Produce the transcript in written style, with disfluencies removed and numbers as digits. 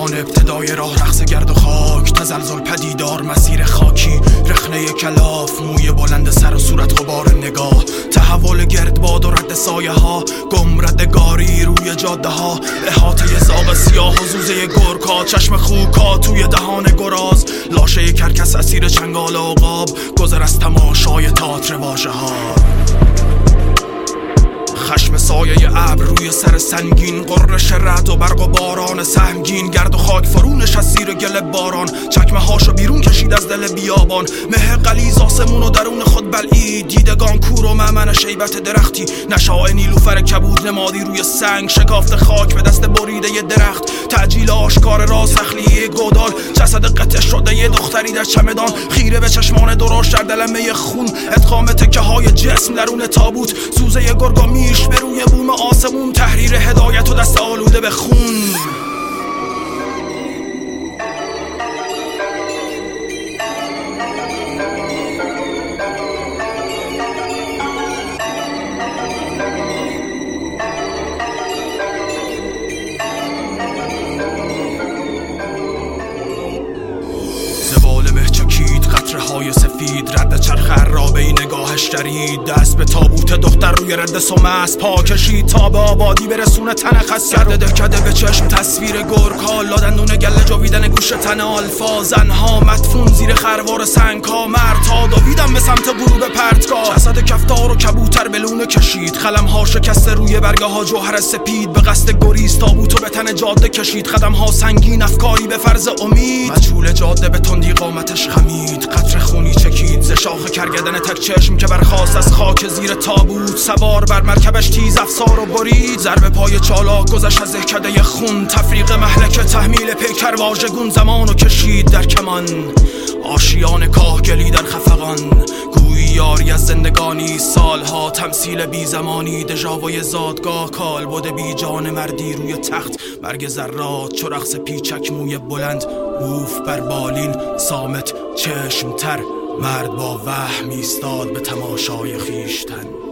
زمان ابتدای راه رقص گرد و خاک، تزلزل پدیدار مسیر خاکی، رخنه کلاف، موی بلند سر و صورت غبار نگاه، تحول گردباد و رد سایه ها، گمردگاری روی جاده ها، احاطه زاغ سیاه و زوزه گرکا، چشم خوکا توی دهان گراز، لاشه کرکس اسیر چنگال عقاب، گذر از تماشای تئاتر واژه ها. خشم سایه ابر روی سر سنگین، قررش رعد و برق و باران سهمگین، گرد و خاک فرونش از زیر گل باران، چکمه هاشو بیرون کشید از دل بیابان، مه غلیظ آسمون و درون خود بلعید، دیدگان کور و مأمن شیبت درختی، نشاء نیلوفر کبود نمادی روی سنگ، شکافت خاک به دست بریده ی درخت، تعجیل آشکار راز تخلیه گودال، جسد قطع شده ی دختری در چمدان، خیره به چشمان درشت در دلمه خون، ادغام تکه های جسم درون تابوت، سوزه ی گرگامیش به روی بوم آسمون، تحریر هدایت و دست آلوده به خون. زبال مه چکید قطره های سفید، رد چرخ عرابه‌ای نگاهش درید، دست به تابوت دختر روی رد سمست پا کشید تا به آبادی برسونه تن خسته رو، دکده به چشم تصویر گرگ‌ها، لادندون گله جویدن گوش تن آلفا، زنها مدفون زیر خروار سنگ‌ها، مردها دویدن به سمت غروب پرتگاه، جسد کفتار و کبوتر به لونه کشید، قلم‌ها شکسته روی برگه ها جوهر سپید، به قصد گریز تابوتو به تن جاده کشید، قدم‌ها سنگین افکاری به فرض امید، مجهول جاده به تندی قامتش خمید، قطره خونی چکید ز شاخ کرگدن تک چشم که برخاست از خاک زیر تابوت، سوار بر مرکبش تیز افسار و برید، ضرب پای چالاک گذشت از دهکده خون، تفریق مهلک تحمیل پیکر واژگون، زمانو کشید در کمان، آشیان کاهگلی در خفقان، گویی یاری از زندگانی، سالها تمثیل بی زمانی، دژاوی زادگاه، کالبد بی جان مردی روی تخت، برگ ذرات چو رقص پیچک، موی بلند بوف بر بالین، صامت چشم تر، مرد با وهم ایستاد به تماشای خویشتن.